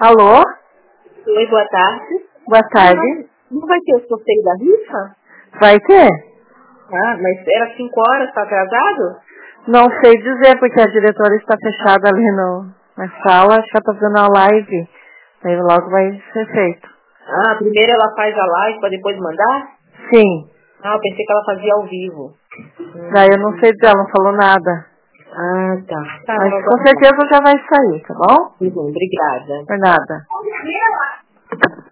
Alô? Oi, boa tarde. Boa tarde. Não vai ter o sorteio da rifa? Vai ter? Ah, mas era 5 horas, tá atrasado? Não sei dizer, porque a diretora está fechada ali na sala, acho que ela está fazendo a live. Aí logo vai ser feito. Ah, primeiro ela faz a live pra depois mandar? Sim. Ah, eu pensei que ela fazia ao vivo. Daí eu não sei dizer, ela não falou nada. Ah, tá. Tá, Mas agora com certeza já vai sair, tá bom? tá bom, obrigada. Por nada.